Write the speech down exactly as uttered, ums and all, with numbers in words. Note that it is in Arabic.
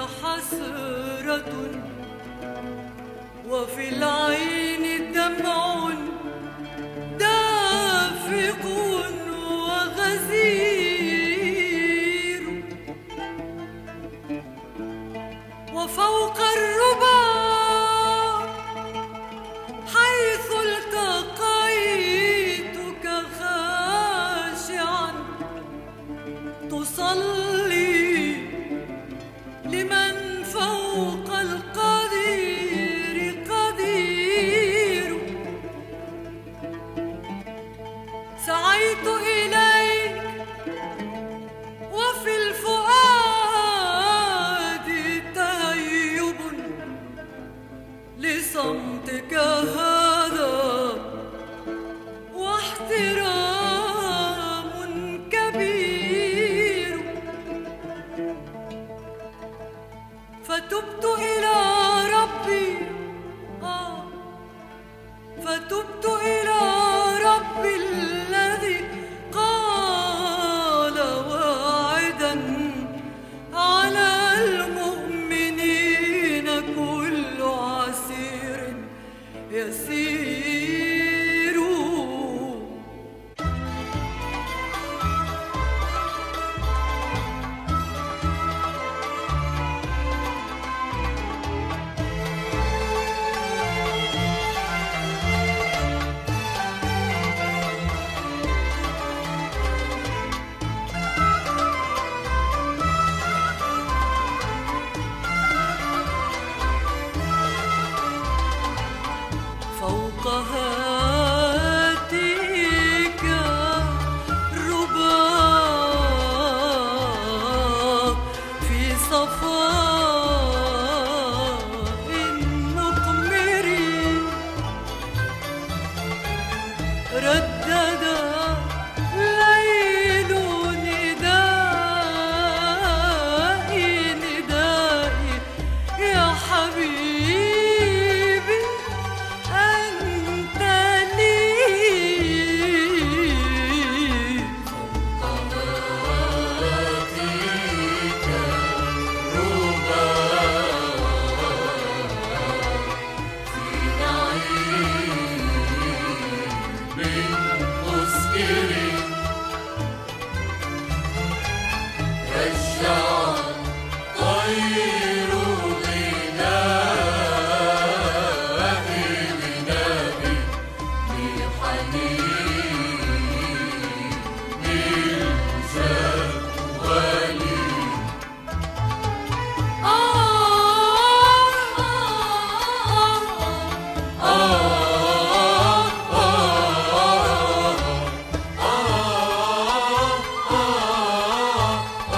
حسرة وفي العين دمع دافق وغزير، وفوق الربا حيث التقيتك خاشعا تصلي لمن فوق القدير قدير. سعيت إليك وفي الفؤاد تهيب لصمتك هذا واحترام كبير. فتبت إلى ربي آه فتبت إلى ربي الذي قال واعدا على المؤمنين كل عسير يسير. فوق هاتيك رباط في صفاء مقمر ردد ليل ندائي ندائي يا حبيبي أنت لي. فوق هاتيك رباط في نعيم مسكر رجع طير غنائي غنائي بحنين.